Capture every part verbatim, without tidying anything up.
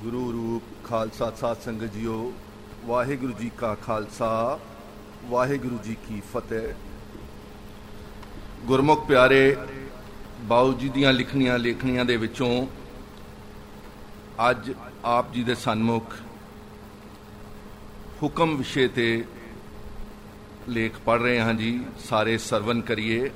गुरु रूप खालसा साध संगत जीओ, वाहिगुरु जी का खालसा वाहिगुरु जी की फतेह। गुरमुख प्यारे, बाऊ जी दियां लिखनियां लेखनियां दे विचों अज आप जी दे सन्मुख हुक्म विषय ते लेख पढ़ रहे हैं जी। सारे सरवण करिए।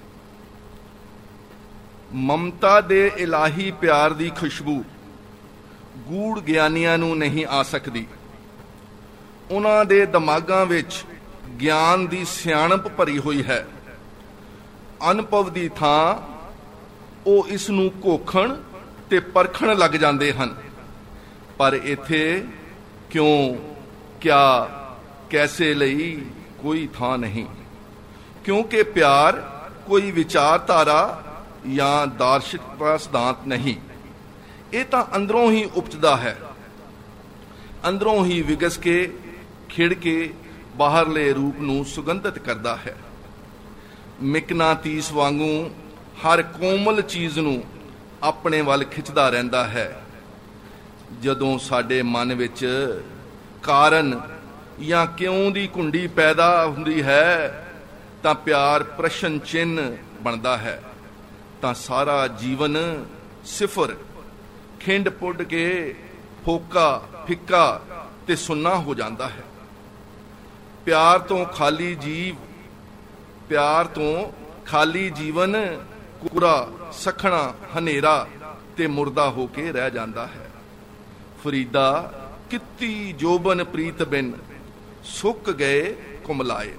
ममता दे इलाही प्यार दी खुशबू गूढ़ ਗਿਆਨੀਆਂ ਨੂੰ नहीं आ सकती। उन्हां दे दिमागां विच ਗਿਆਨ ਦੀ ਸਿਆਣਪ ਭਰੀ ਹੋਈ ਹੈ। ਅਨੁਭਵ ਦੀ ਥਾਂ ਉਹ ਇਸ ਨੂੰ ਘੋਖਣ ਤੇ ਪਰਖਣ ਲੱਗ ਜਾਂਦੇ ਹਨ। ਪਰ ਇੱਥੇ ਕਿਉਂ, ਕਿਆ, ਕੈਸੇ ਲਈ ਕੋਈ ਥਾਂ ਨਹੀਂ, ਕਿਉਂਕਿ ਪਿਆਰ ਕੋਈ ਵਿਚਾਰਧਾਰਾ ਜਾਂ ਦਾਰਸ਼ਨਿਕ ਸਿਧਾਂਤ नहीं। ਇਹ ਤਾਂ ਅੰਦਰੋਂ ਹੀ ਉਪਜਦਾ ਹੈ, ਅੰਦਰੋਂ ਹੀ ਵਿਗਸ ਕੇ ਖਿੜ ਕੇ ਬਾਹਰਲੇ ਰੂਪ ਨੂੰ ਸੁਗੰਧਿਤ ਕਰਦਾ ਹੈ। ਮਿਕਨਾਤੀਸ ਵਾਂਗੂ ਹਰ ਕੋਮਲ ਚੀਜ਼ ਨੂੰ ਆਪਣੇ ਵੱਲ ਖਿੱਚਦਾ ਰਹਿੰਦਾ ਹੈ। ਜਦੋਂ ਸਾਡੇ ਮਨ ਵਿੱਚ ਕਾਰਨ ਜਾਂ ਕਿਉਂ ਦੀ ਕੁੰਡੀ ਪੈਦਾ ਹੁੰਦੀ ਹੈ ਤਾਂ ਪਿਆਰ ਪ੍ਰਸ਼ਨ ਚਿੰਨ੍ਹ ਬਣਦਾ ਹੈ, ਤਾਂ ਸਾਰਾ ਜੀਵਨ ਸਿਫਰ ਖਿੰਡ ਪੁੱਡ ਕੇ ਫੋਕਾ ਫਿੱਕਾ ਤੇ ਸੁੰਨਾ ਹੋ ਜਾਂਦਾ ਹੈ। ਪਿਆਰ ਤੋਂ ਖਾਲੀ ਜੀਵ ਪਿਆਰ ਤੋਂ ਖਾਲੀ ਜੀਵਨ ਕੂਰਾ ਸਖਣਾ ਹਨੇਰਾ ਤੇ ਮੁਰਦਾ ਹੋ ਕੇ ਰਹਿ ਜਾਂਦਾ ਹੈ। ਫਰੀਦਾ ਕਿੱਤੀ ਜੋਬਨ ਪ੍ਰੀਤ ਬਿਨ ਸੁੱਕ ਗਏ ਕੁਮਲਾਏ।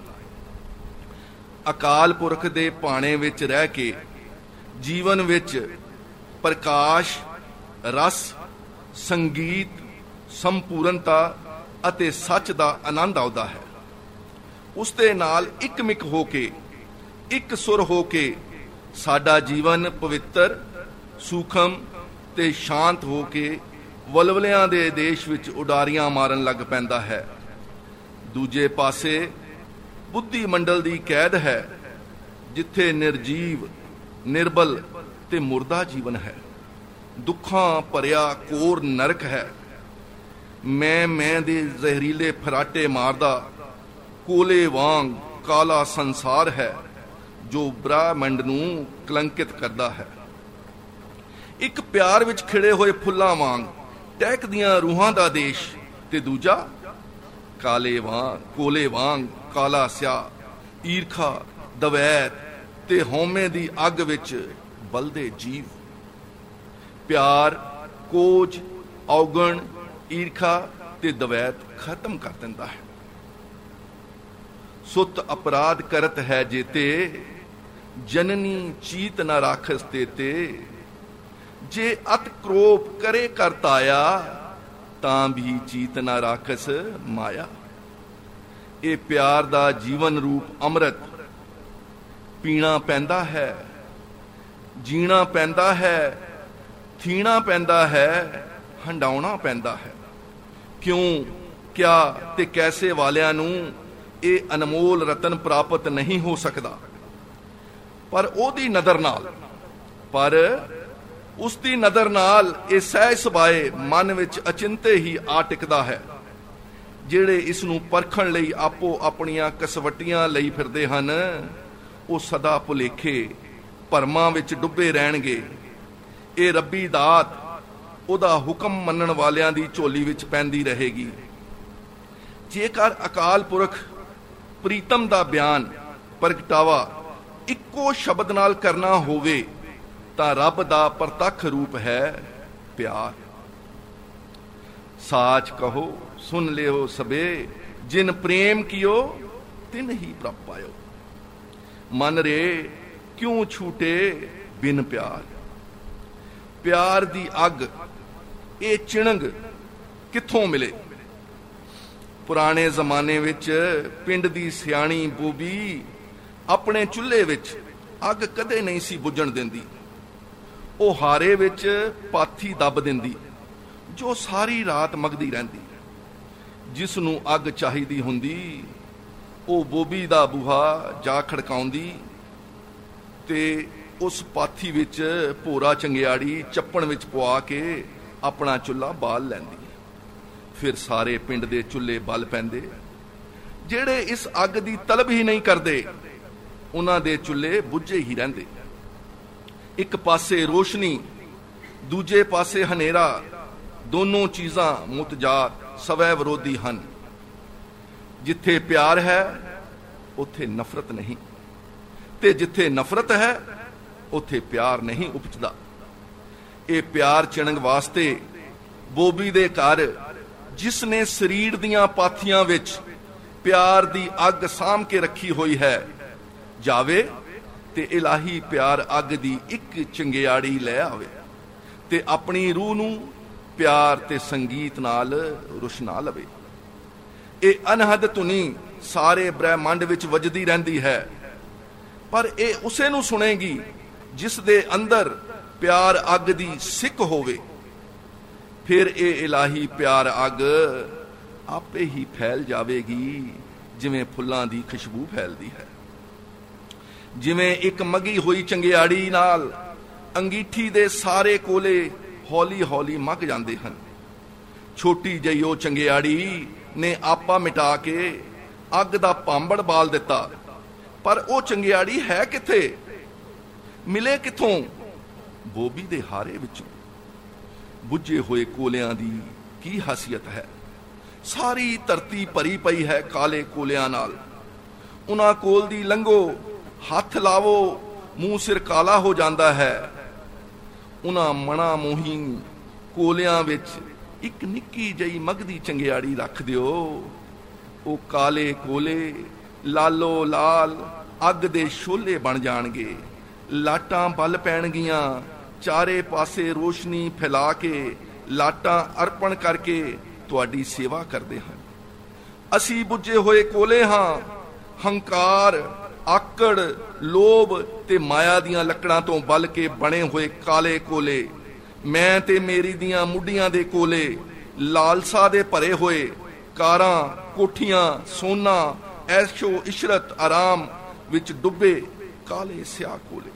ਅਕਾਲ ਪੁਰਖ ਦੇ ਭਾਣੇ ਵਿੱਚ ਰਹਿ ਕੇ ਜੀਵਨ ਵਿੱਚ ਪ੍ਰਕਾਸ਼, ਰਸ, ਸੰਗੀਤ, ਸੰਪੂਰਨਤਾ ਅਤੇ ਸੱਚ ਦਾ ਆਨੰਦ ਆਉਂਦਾ ਹੈ। ਉਸ ਦੇ ਨਾਲ ਇੱਕਮਿਕ ਹੋ ਕੇ, ਇੱਕ ਸੁਰ ਹੋ ਕੇ ਸਾਡਾ ਜੀਵਨ ਪਵਿੱਤਰ, ਸੂਖਮ ਤੇ ਸ਼ਾਂਤ ਹੋ ਕੇ ਵਲਵਲਿਆਂ ਦੇ ਦੇਸ਼ ਵਿੱਚ ਉਡਾਰੀਆਂ ਮਾਰਨ ਲੱਗ ਪੈਂਦਾ ਹੈ। ਦੂਜੇ ਪਾਸੇ ਬੁੱਧੀ ਮੰਡਲ ਦੀ ਕੈਦ ਹੈ, ਜਿੱਥੇ ਨਿਰਜੀਵ, ਨਿਰਬਲ ਤੇ ਮੁਰਦਾ ਜੀਵਨ ਹੈ। ਦੁੱਖਾਂ ਭਰਿਆ ਕੋਰ ਨਰਕ ਹੈ। ਮੈਂ ਮੈਂ ਦੇ ਜ਼ਹਿਰੀਲੇ ਫਰਾਟੇ ਮਾਰਦਾ ਕੋਲੇ ਵਾਂਗ ਕਾਲਾ ਸੰਸਾਰ ਹੈ, ਜੋ ਬ੍ਰਹਮੰਡ ਨੂੰ ਕਲੰਕਿਤ ਕਰਦਾ ਹੈ। ਇੱਕ ਪਿਆਰ ਵਿੱਚ ਖਿੜੇ ਹੋਏ ਫੁੱਲਾਂ ਵਾਂਗ ਟਹਿਕਦੀਆਂ ਰੂਹਾਂ ਦਾ ਦੇਸ਼, ਤੇ ਦੂਜਾ ਕਾਲੇ ਵਾਂਗ ਕੋਲੇ ਵਾਂਗ ਕਾਲਾ ਸਿਆ, ਈਰਖਾ, ਦਵੈਤ ਤੇ ਹਉਮੈ ਦੀ ਅੱਗ ਵਿੱਚ ਬਲਦੇ ਜੀਵ। ਪਿਆਰ ਕੋਝ, ਔਗਣ, ਈਰਖਾ ਤੇ ਦਵੈਤ ਖਤਮ ਕਰ ਦਿੰਦਾ ਹੈ। ਸੁਤ ਅਪਰਾਧ ਕਰਤ ਹੈ ਜੇਤੇ, ਜਨਨੀ ਚੀਤ ਨਾ ਰਾਖਸ ਤੇਤੇ। ਜੇ ਅਤ ਕ੍ਰੋਧ ਕਰੇ ਕਰਤਾਇਆ, ਤਾਂ ਵੀ ਚੀਤ ਨਾ ਰਾਖਸ ਮਾਇਆ। ਇਹ ਪਿਆਰ ਦਾ ਜੀਵਨ ਰੂਪ ਅੰਮ੍ਰਿਤ ਪੀਣਾ ਪੈਂਦਾ ਹੈ, ਜੀਣਾ ਪੈਂਦਾ ਹੈ, ਥੀਣਾ ਪੈਂਦਾ ਹੈ, ਹੰਡਾਉਣਾ ਪੈਂਦਾ ਹੈ। ਕਿਉਂ, ਕਿਆ ਤੇ ਕੈਸੇ ਵਾਲਿਆਂ ਨੂੰ ਇਹ ਅਨਮੋਲ ਰਤਨ ਪ੍ਰਾਪਤ ਨਹੀਂ ਹੋ ਸਕਦਾ। ਪਰ ਉਹਦੀ ਨਜ਼ਰ ਨਾਲ, ਪਰ ਉਸ ਦੀ ਨਜ਼ਰ ਨਾਲ ਇਹ ਸਹਿਜ ਸੁਭਾਏ ਮਨ ਵਿੱਚ ਅਚਿੰਤੇ ਹੀ ਆ ਟਿਕਦਾ ਹੈ। ਜਿਹੜੇ ਇਸ ਨੂੰ ਪਰਖਣ ਲਈ ਆਪੋ ਆਪਣੀਆਂ ਕਸਵੱਟੀਆਂ ਲਈ ਫਿਰਦੇ ਹਨ, ਉਹ ਸਦਾ ਭੁਲੇਖੇ ਭਰਮਾਂ ਵਿੱਚ ਡੁੱਬੇ ਰਹਿਣਗੇ। ਇਹ ਰੱਬੀ ਦਾਤ ਉਹਦਾ ਹੁਕਮ ਮੰਨਣ ਵਾਲਿਆਂ ਦੀ ਝੋਲੀ ਵਿੱਚ ਪੈਂਦੀ ਰਹੇਗੀ। ਜੇਕਰ ਅਕਾਲ ਪੁਰਖ ਪ੍ਰੀਤਮ ਦਾ ਬਿਆਨ, ਪ੍ਰਗਟਾਵਾ ਇੱਕੋ ਸ਼ਬਦ ਨਾਲ ਕਰਨਾ ਹੋਵੇ ਤਾਂ ਰੱਬ ਦਾ ਪ੍ਰਤੱਖ ਰੂਪ ਹੈ ਪਿਆਰ। ਸਾਚ ਕਹੋ ਸੁਨ ਲਿਓ ਸਭੇ, ਜਿਨ ਪ੍ਰੇਮ ਕੀਓ ਤਿਨ ਹੀ ਪ੍ਰਭ ਪਾਇਓ। ਮਨ ਰੇ ਕਿਉਂ ਛੂਟੇ ਬਿਨ ਪਿਆਰ। ਪਿਆਰ ਦੀ ਅੱਗ, ਇਹ ਚਿਣਗ ਕਿੱਥੋਂ ਮਿਲੇ। ਪੁਰਾਣੇ ਜ਼ਮਾਨੇ ਵਿੱਚ ਪਿੰਡ ਦੀ ਸਿਆਣੀ ਬੋਬੀ ਆਪਣੇ ਚੁੱਲ੍ਹੇ ਵਿੱਚ ਅੱਗ ਕਦੇ ਨਹੀਂ ਸੀ ਬੁੱਝਣ ਦਿੰਦੀ। ਉਹ ਹਾਰੇ ਵਿੱਚ ਪਾਥੀ ਦੱਬ ਦਿੰਦੀ, ਜੋ ਸਾਰੀ ਰਾਤ ਮਗਦੀ ਰਹਿੰਦੀ। ਜਿਸ ਨੂੰ ਅੱਗ ਚਾਹੀਦੀ ਹੁੰਦੀ, ਉਹ ਬੋਬੀ ਦਾ ਬੂਹਾ ਜਾ ਖੜਕਾਉਂਦੀ ਤੇ ਉਸ ਪਾਥੀ ਵਿੱਚ ਭੋਰਾ ਚੰਗਿਆੜੀ ਚੱਪਣ ਵਿੱਚ ਪਵਾ ਕੇ ਆਪਣਾ ਚੁੱਲ੍ਹਾ ਬਾਲ ਲੈਂਦੀ। ਫਿਰ ਸਾਰੇ ਪਿੰਡ ਦੇ ਚੁੱਲ੍ਹੇ ਬਲ ਪੈਂਦੇ। ਜਿਹੜੇ ਇਸ ਅੱਗ ਦੀ ਤਲਬ ਹੀ ਨਹੀਂ ਕਰਦੇ, ਉਹਨਾਂ ਦੇ ਚੁੱਲ੍ਹੇ ਬੁੱਝੇ ਹੀ ਰਹਿੰਦੇ। ਇੱਕ ਪਾਸੇ ਰੋਸ਼ਨੀ, ਦੂਜੇ ਪਾਸੇ ਹਨੇਰਾ, ਦੋਨੋਂ ਚੀਜ਼ਾਂ ਮੁਤਜਾਤ ਸਵੈ ਵਿਰੋਧੀ ਹਨ। ਜਿੱਥੇ ਪਿਆਰ ਹੈ ਉੱਥੇ ਨਫ਼ਰਤ ਨਹੀਂ, ਤੇ ਜਿੱਥੇ ਨਫ਼ਰਤ ਹੈ ਉੱਥੇ ਪਿਆਰ ਨਹੀਂ ਉਪਜਦਾ। ਇਹ ਪਿਆਰ ਚਿਣਨ ਵਾਸਤੇ ਬੋਬੀ ਦੇ ਘਰ, ਜਿਸ ਨੇ ਸਰੀਰ ਦੀਆਂ ਪਾਥੀਆਂ ਵਿੱਚ ਪਿਆਰ ਦੀ ਅੱਗ ਸਾਂਭ ਕੇ ਰੱਖੀ ਹੋਈ ਹੈ, ਜਾਵੇ ਤੇ ਇਲਾਹੀ ਪਿਆਰ ਅੱਗ ਦੀ ਇੱਕ ਚੰਗਿਆੜੀ ਲੈ ਆਵੇ ਤੇ ਆਪਣੀ ਰੂਹ ਨੂੰ ਪਿਆਰ ਤੇ ਸੰਗੀਤ ਨਾਲ ਰੁਸ਼ਨਾ ਲਵੇ। ਇਹ ਅਨਹਦ ਧੁਨੀ ਸਾਰੇ ਬ੍ਰਹਿਮੰਡ ਵਿੱਚ ਵੱਜਦੀ ਰਹਿੰਦੀ ਹੈ, ਪਰ ਇਹ ਉਸੇ ਨੂੰ ਸੁਣੇਗੀ ਜਿਸ ਦੇ ਅੰਦਰ ਪਿਆਰ ਅੱਗ ਦੀ ਸਿੱਕ ਹੋਵੇ। ਫਿਰ ਇਹ ਇਲਾਹੀ ਪਿਆਰ ਅੱਗ ਆਪੇ ਹੀ ਫੈਲ ਜਾਵੇਗੀ, ਜਿਵੇਂ ਫੁੱਲਾਂ ਦੀ ਖੁਸ਼ਬੂ ਫੈਲਦੀ ਹੈ। ਜਿਵੇਂ ਇੱਕ ਮੱਗੀ ਹੋਈ ਚੰਗਿਆੜੀ ਨਾਲ ਅੰਗੀਠੀ ਦੇ ਸਾਰੇ ਕੋਲੇ ਹੌਲੀ ਹੌਲੀ ਮੱਗ ਜਾਂਦੇ ਹਨ। ਛੋਟੀ ਜਿਹੀ ਉਹ ਚੰਗਿਆੜੀ ਨੇ ਆਪਾ ਮਿਟਾ ਕੇ ਅੱਗ ਦਾ ਭਾਂਬੜ ਬਾਲ ਦਿੱਤਾ, ਪਰ ਉਹ ਚੰਗਿਆੜੀ ਹੈ ਕਿੱਥੇ? ਮਿਲੇ ਕਿੱਥੋਂ? ਬੋਬੀ ਦੇ ਹਾਰੇ ਵਿੱਚੋਂ। ਬੁੱਝੇ ਹੋਏ ਕੋਲਿਆਂ ਦੀ ਕੀ ਖਾਸੀਅਤ ਹੈ? ਸਾਰੀ ਧਰਤੀ ਭਰੀ ਪਈ ਹੈ ਕਾਲੇ ਕੋਲਿਆਂ ਨਾਲ। ਉਹਨਾਂ ਕੋਲ ਦੀ ਲੰਘੋ, ਹੱਥ ਲਾਵੋ, ਮੂੰਹ ਸਿਰ ਕਾਲਾ ਹੋ ਜਾਂਦਾ ਹੈ। ਉਹਨਾਂ ਮਣਾ ਮੋਹੀ ਕੋਲਿਆਂ ਵਿੱਚ ਇੱਕ ਨਿੱਕੀ ਜਿਹੀ ਮਗਦੀ ਚੰਗਿਆੜੀ ਰੱਖ ਦਿਓ। ਉਹ ਕਾਲੇ ਕੋਲੇ ਲਾਲੋ ਲਾਲ ਅੱਗ ਦੇ ਸ਼ੋਲੇ ਬਣ ਜਾਣਗੇ। ਲਾਟਾਂ ਬਲ ਪੈਣਗੀਆਂ, ਚਾਰੇ ਪਾਸੇ ਰੋਸ਼ਨੀ ਫੈਲਾ ਕੇ ਲਾਟਾਂ ਅਰਪਣ ਕਰਕੇ ਤੁਹਾਡੀ ਸੇਵਾ ਕਰਦੇ ਹਨ। ਅਸੀਂ ਬੁੱਝੇ ਹੋਏ ਕੋਲੇ ਹਾਂ। ਹੰਕਾਰ, ਆਕੜ, ਲੋਭ ਤੇ ਮਾਇਆ ਦੀਆਂ ਲੱਕੜਾਂ ਤੋਂ ਬਲ ਕੇ ਬਣੇ ਹੋਏ ਕਾਲੇ ਕੋਲੇ। ਮੈਂ ਤੇ ਮੇਰੀ ਦੀਆਂ ਮੁੱਢੀਆਂ ਦੇ ਕੋਲੇ, ਲਾਲਸਾ ਦੇ ਭਰੇ ਹੋਏ ਕਾਰਾਂ, ਕੋਠੀਆਂ, ਸੋਨਾ, ਐਸ਼ੋ ਇਸ਼ਰਤ, ਆਰਾਮ ਵਿੱਚ ਡੁੱਬੇ ਕਾਲੇ ਸਿਆਹ ਕੋਲੇ।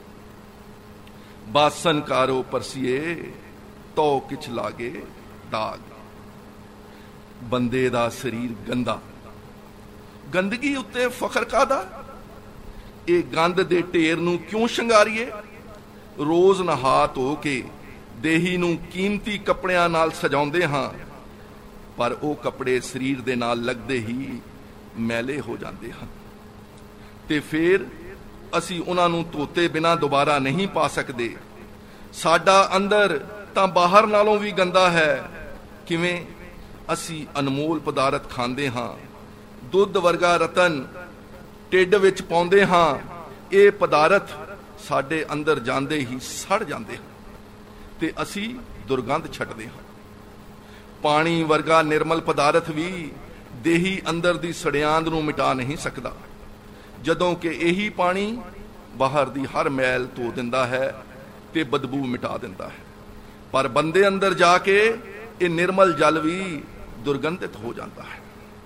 ਬਾਸਨ ਕਾਰੋ ਪਰਸੀਏ ਤੋ ਕਿਛ ਲਾਗੇ ਦਾਗ। ਬੰਦੇ ਦਾ ਸਰੀਰ ਗੰਦਾ, ਗੰਦਗੀ ਉੱਤੇ ਫਖਰ ਕਾਹਦਾ? ਇਹ ਗੰਦ ਦੇ ਢੇਰ ਨੂੰ ਕਿਉਂ ਸ਼ਿੰਗਾਰੀਏ? ਰੋਜ਼ ਨਹਾ ਧੋ ਕੇ ਦੇਹੀ ਨੂੰ ਕੀਮਤੀ ਕੱਪੜਿਆਂ ਨਾਲ ਸਜਾਉਂਦੇ ਹਾਂ, ਪਰ ਉਹ ਕੱਪੜੇ ਸਰੀਰ ਦੇ ਨਾਲ ਲੱਗਦੇ ਹੀ ਮੈਲੇ ਹੋ ਜਾਂਦੇ ਹਨ, ਤੇ ਫਿਰ ਅਸੀਂ ਉਹਨਾਂ ਨੂੰ ਧੋਤੇ ਬਿਨਾਂ ਦੁਬਾਰਾ ਨਹੀਂ ਪਾ ਸਕਦੇ। ਸਾਡਾ ਅੰਦਰ ਤਾਂ ਬਾਹਰ ਨਾਲੋਂ ਵੀ ਗੰਦਾ ਹੈ। ਕਿਵੇਂ? ਅਸੀਂ ਅਨਮੋਲ ਪਦਾਰਥ ਖਾਂਦੇ ਹਾਂ, ਦੁੱਧ ਵਰਗਾ ਰਤਨ ਢਿੱਡ ਵਿੱਚ ਪਾਉਂਦੇ ਹਾਂ। ਇਹ ਪਦਾਰਥ ਸਾਡੇ ਅੰਦਰ ਜਾਂਦੇ ਹੀ ਸੜ ਜਾਂਦੇ ਹਨ ਤੇ ਅਸੀਂ ਦੁਰਗੰਧ ਛੱਡਦੇ ਹਾਂ। ਪਾਣੀ ਵਰਗਾ ਨਿਰਮਲ ਪਦਾਰਥ ਵੀ ਦੇਹੀ ਅੰਦਰ ਦੀ ਸੜਿਆਂਦ ਨੂੰ ਮਿਟਾ ਨਹੀਂ ਸਕਦਾ, ਜਦੋਂ ਕਿ ਇਹੀ ਪਾਣੀ ਬਾਹਰ ਦੀ ਹਰ ਮੈਲ ਧੋ ਦਿੰਦਾ ਹੈ ਤੇ ਬਦਬੂ ਮਿਟਾ ਦਿੰਦਾ ਹੈ। ਪਰ ਬੰਦੇ ਅੰਦਰ ਜਾ ਕੇ ਇਹ ਨਿਰਮਲ ਜਲ ਵੀ ਦੁਰਗੰਧਿਤ ਹੋ ਜਾਂਦਾ ਹੈ।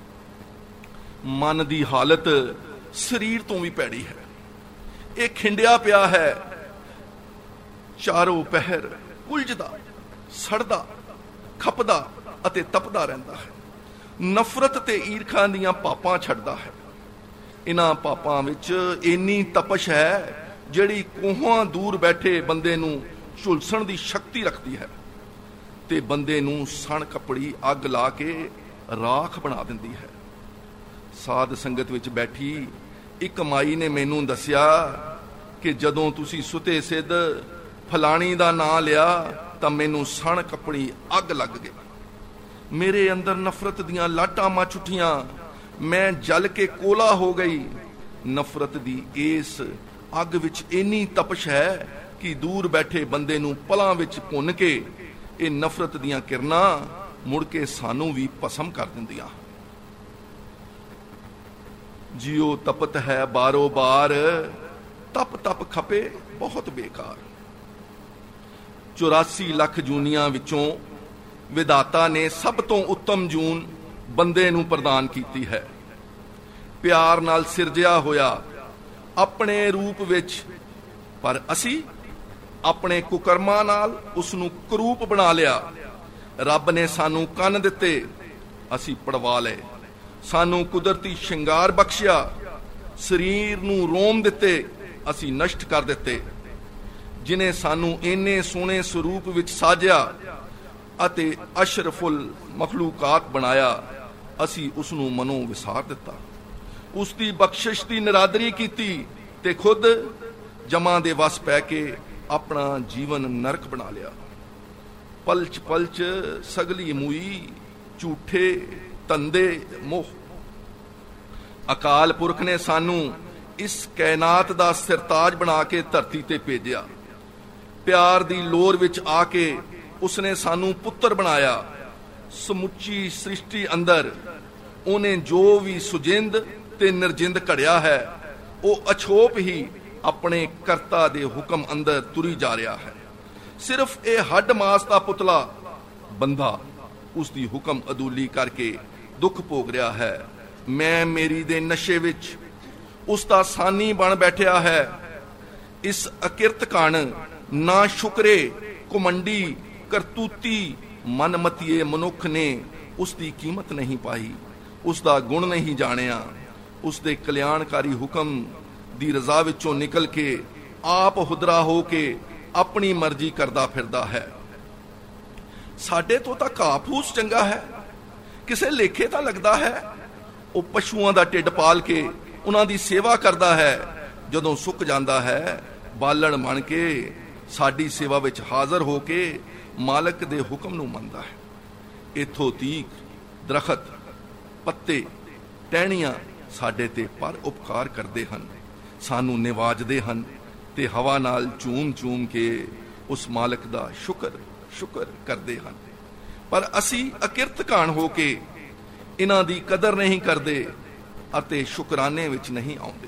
ਮਨ ਦੀ ਹਾਲਤ ਸਰੀਰ ਤੋਂ ਵੀ ਭੈੜੀ ਹੈ। ਇਹ ਖਿੰਡਿਆ ਪਿਆ ਹੈ, ਚਾਰੋਂ ਪਹਿਰ ਉਲਝਦਾ, ਸੜਦਾ, ਖਪਦਾ ਅਤੇ ਤਪਦਾ ਰਹਿੰਦਾ ਹੈ। ਨਫ਼ਰਤ ਤੇ ਈਰਖਾ ਦੀਆਂ ਪਾਪਾਂ ਛੱਡਦਾ ਹੈ। ਇਹਨਾਂ ਪਾਪਾਂ ਵਿੱਚ ਇੰਨੀ ਤਪਸ਼ ਹੈ ਜਿਹੜੀ ਕੋਹਾਂ ਦੂਰ ਬੈਠੇ ਬੰਦੇ ਨੂੰ ਝੁਲਸਣ ਦੀ ਸ਼ਕਤੀ ਰੱਖਦੀ ਹੈ ਤੇ ਬੰਦੇ ਨੂੰ ਸਣ ਕੱਪੜੀ ਅੱਗ ਲਾ ਕੇ ਰਾਖ ਬਣਾ ਦਿੰਦੀ ਹੈ। ਸਾਧ ਸੰਗਤ ਵਿੱਚ ਬੈਠੀ ਇੱਕ ਮਾਈ ਨੇ ਮੈਨੂੰ ਦੱਸਿਆ ਕਿ ਜਦੋਂ ਤੁਸੀਂ ਸੁਤੇ ਸਿੱਧ ਫਲਾਣੀ ਦਾ ਨਾਂ ਲਿਆ ਤਾਂ ਮੈਨੂੰ ਸਣ ਕੱਪੜੀ ਅੱਗ ਲੱਗ ਗਈ। ਮੇਰੇ ਅੰਦਰ ਨਫ਼ਰਤ ਦੀਆਂ ਲਾਟਾਂ ਮਚ ਉੱਠੀਆਂ। ਮੈਂ ਜਲ ਕੇ ਕੋਲਾ ਹੋ ਗਈ। ਨਫ਼ਰਤ ਦੀ ਇਸ ਅੱਗ ਵਿੱਚ ਇੰਨੀ ਤਪਸ਼ ਹੈ ਕਿ ਦੂਰ ਬੈਠੇ ਬੰਦੇ ਨੂੰ ਪਲਾਂ ਵਿੱਚ ਭੁੰਨ ਕੇ ਇਹ ਨਫ਼ਰਤ ਦੀਆਂ ਕਿਰਨਾਂ ਮੁੜ ਕੇ ਸਾਨੂੰ ਵੀ ਭਸਮ ਕਰ ਦਿੰਦੀਆਂ। ਜਿਉ ਤਪਤ ਹੈ ਬਾਰੋ ਬਾਰ, ਤਪ ਤਪ ਖਪੇ ਬਹੁਤ ਬੇਕਾਰ। ਚੁਰਾਸੀ ਲੱਖ ਜੂਨੀਆਂ ਵਿੱਚੋਂ ਵਿਧਾਤਾ ਨੇ ਸਭ ਤੋਂ ਉੱਤਮ ਜੂਨ ਬੰਦੇ ਨੂੰ ਪ੍ਰਦਾਨ ਕੀਤੀ ਹੈ। ਪਿਆਰ ਨਾਲ ਸਿਰਜਿਆ ਹੋਇਆ ਆਪਣੇ ਰੂਪ ਵਿੱਚ, ਪਰ ਅਸੀਂ ਆਪਣੇ ਕੁਕਰਮਾਂ ਨਾਲ ਉਸ ਨੂੰ ਕਰੂਪ ਬਣਾ ਲਿਆ। ਰੱਬ ਨੇ ਸਾਨੂੰ ਕੰਨ ਦਿੱਤੇ, ਅਸੀਂ ਪੜਵਾ ਲਏ। ਸਾਨੂੰ ਕੁਦਰਤੀ ਸ਼ਿੰਗਾਰ ਬਖਸ਼ਿਆ, ਸਰੀਰ ਨੂੰ ਰੋਮ ਦਿੱਤੇ, ਅਸੀਂ ਨਸ਼ਟ ਕਰ ਦਿੱਤੇ। ਜਿਨੇ ਸਾਨੂੰ ਇੰਨੇ ਸੋਹਣੇ ਸਰੂਪ ਵਿੱਚ ਸਾਜਿਆ ਅਤੇ ਅਸ਼ਰਫੁਲ ਮਖਲੂਕਾਤ ਬਣਾਇਆ, ਅਸੀਂ ਉਸ ਨੂੰ ਮਨੋਂ ਵਿਸਾਰ ਦਿੱਤਾ। ਉਸ ਦੀ ਬਖਸ਼ਿਸ਼ ਦੀ ਨਿਰਾਦਰੀ ਕੀਤੀ ਤੇ ਖੁਦ ਜਮਾਂ ਦੇ ਵਸ ਪੈ ਕੇ ਆਪਣਾ ਜੀਵਨ ਨਰਕ ਬਣਾ ਲਿਆ। ਪਲਚ ਪਲਚ ਸਗਲੀ ਮੂਈ, ਝੂਠੇ ਧੰਦੇ ਮੋਹ। ਅਕਾਲ ਪੁਰਖ ਨੇ ਸਾਨੂੰ ਇਸ ਕਾਇਨਾਤ ਦਾ ਸਿਰਤਾਜ ਬਣਾ ਕੇ ਧਰਤੀ ਤੇ ਭੇਜਿਆ। ਪਿਆਰ ਦੀ ਲੋਰ ਵਿੱਚ ਆ ਕੇ ਉਸਨੇ ਸਾਨੂੰ ਪੁੱਤਰ ਬਣਾਇਆ। ਸਮੁੱਚੀ ਸ੍ਰਿਸ਼ਟੀ ਅੰਦਰ ਉਹਨੇ ਜੋ ਵੀ ਸੁਜਿੰਦ ਤੇ ਨਿਰਜਿੰਦ ਘੜਿਆ ਹੈ, ਉਹ ਅਛੋਪ ਹੀ ਆਪਣੇ ਕਰਤਾ ਦੇ ਹੁਕਮ ਅੰਦਰ ਤੁਰੀ ਜਾ ਰਿਹਾ ਹੈ। ਸਿਰਫ ਇਹ ਹੱਡ ਮਾਸ ਦਾ ਪੁਤਲਾ ਬੰਦਾ ਉਸ ਦੀ ਹੁਕਮ ਅਦੂਲੀ ਕਰਕੇ ਦੁੱਖ ਭੋਗ ਰਿਹਾ ਹੈ। ਮੈਂ ਮੇਰੀ ਦੇ ਨਸ਼ੇ ਵਿੱਚ ਉਸ ਦਾ ਸਾਨੀ ਬਣ ਬੈਠਿਆ ਹੈ। ਇਸ ਅਕਿਰਤ ਕਣ ਨਾ ਸ਼ੁਕਰੇ ਕੁਮੰਡੀ ਕਰਤੂਤੀ ਮਨਮਤੀਏ ਮਨੁੱਖ ਨੇ ਉਸ ਦੀ ਕੀਮਤ ਨਹੀਂ ਪਾਈ, ਉਸ ਦਾ ਗੁਣ ਨਹੀਂ ਜਾਣਿਆ। ਉਸ ਦੇ ਕਲਿਆਣਕਾਰੀ ਹੁਕਮ ਦੀ ਰਜ਼ਾ ਵਿੱਚੋਂ ਨਿਕਲ ਕੇ ਆਪ ਹੁਦਰਾ ਹੋ ਕੇ ਆਪਣੀ ਮਰਜ਼ੀ ਕਰਦਾ ਫਿਰਦਾ ਹੈ। ਸਾਡੇ ਤੋਂ ਤਾਂ ਘਾਹ ਫੂਸ ਚੰਗਾ ਹੈ, ਕਿਸੇ ਲੇਖੇ ਤਾਂ ਲੱਗਦਾ ਹੈ। ਉਹ ਪਸ਼ੂਆਂ ਦਾ ਢਿੱਡ ਪਾਲ ਕੇ ਉਹਨਾਂ ਦੀ ਸੇਵਾ ਕਰਦਾ ਹੈ। ਜਦੋਂ ਸੁੱਕ ਜਾਂਦਾ ਹੈ, ਬਾਲਣ ਬਣ ਕੇ ਸਾਡੀ ਸੇਵਾ ਵਿੱਚ ਹਾਜ਼ਰ ਹੋ ਕੇ ਮਾਲਕ ਦੇ ਹੁਕਮ ਨੂੰ ਮੰਨਦਾ ਹੈ। ਇੱਥੋਂ ਤੀਕ ਦਰਖਤ, ਪੱਤੇ, ਟਹਿਣੀਆਂ ਸਾਡੇ ਤੇ ਪਰ ਉਪਕਾਰ ਕਰਦੇ ਹਨ, ਸਾਨੂੰ ਨਿਵਾਜਦੇ ਹਨ ਤੇ ਹਵਾ ਨਾਲ ਚੂਮ ਚੂਮ ਕੇ ਉਸ ਮਾਲਕ ਦਾ ਸ਼ੁਕਰ ਸ਼ੁਕਰ ਕਰਦੇ ਹਨ। ਪਰ ਅਸੀਂ ਅਕਿਰਤ ਕਾਣ ਹੋ ਕੇ ਇਹਨਾਂ ਦੀ ਕਦਰ ਨਹੀਂ ਕਰਦੇ ਅਤੇ ਸ਼ੁਕਰਾਨੇ ਵਿੱਚ ਨਹੀਂ ਆਉਂਦੇ।